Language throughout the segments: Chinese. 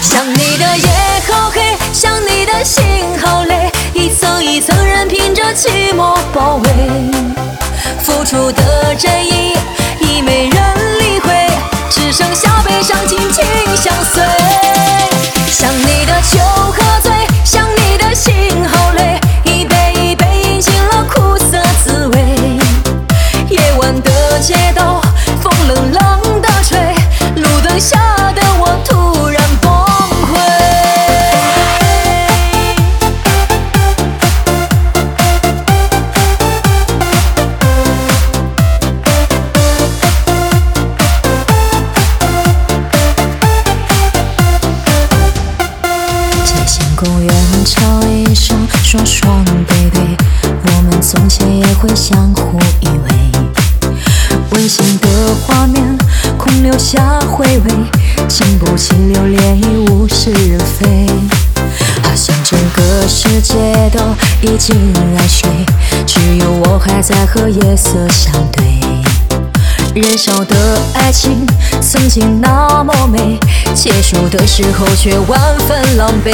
想你的夜好黑，想你的心好累，一层一层任凭着寂寞包围，付出的真意已没人理会，只剩下悲伤紧紧相随。想你的酒喝醉，想你的心好累，一杯一杯饮尽了苦涩滋味。夜晚的街道，风冷冷的吹，路灯下的我突然崩溃。街心公园唱一首双双对对，我们从前也会相互依偎。温馨的画面空留下回味，经不起留恋已物是人非。好像整个世界都已经来睡，只有我还在和夜色相对。燃烧的爱情曾经那么美，结束的时候却万分狼狈。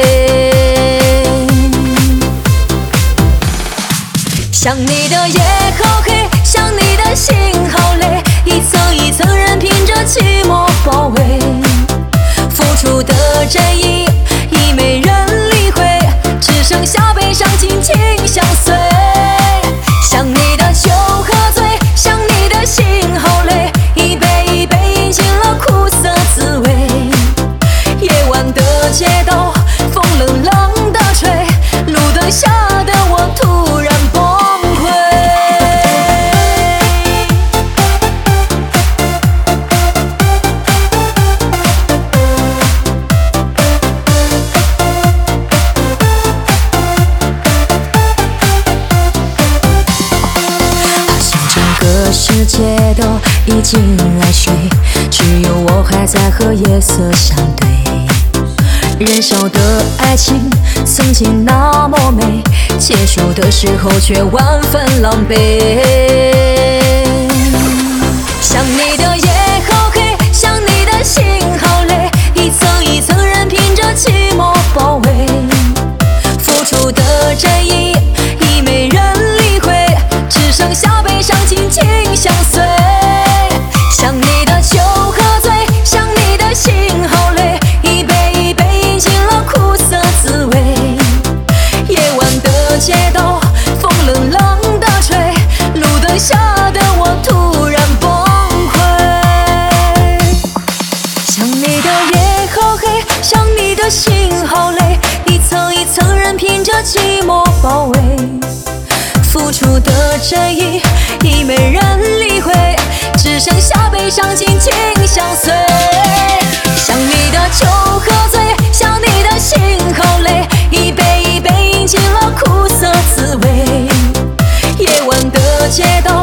想你的夜好黑，想你的心好累，一层一层任凭着寂寞包围，付出的真意已没人理会，只剩下悲伤紧紧相随。想你的酒喝醉，想你的心好累，一杯一杯饮尽了苦涩滋味。夜晚的街道，风冷冷的吹，路灯下的我突然崩溃。世界都已经来睡，只有我还在和夜色相对。燃烧的爱情曾经那么美，结束的时候却万分狼狈。想你的夜好黑，想你的心好累，一层一层任凭着寂寞包围，付出的真意已没人理会，只剩下悲伤紧紧相随。想你的酒喝醉，想你的心好累，一杯一杯饮尽了苦涩滋味。夜晚的街道，风冷冷的吹，路灯下的我突然崩溃。想你的夜好黑，想你的心好累，一层一层任凭着寂寞包围，付出的真意已没人理会，只剩下悲伤紧紧相随。想你的酒喝醉，想你的心好累，一杯一杯饮尽了苦涩滋味。夜晚的街道，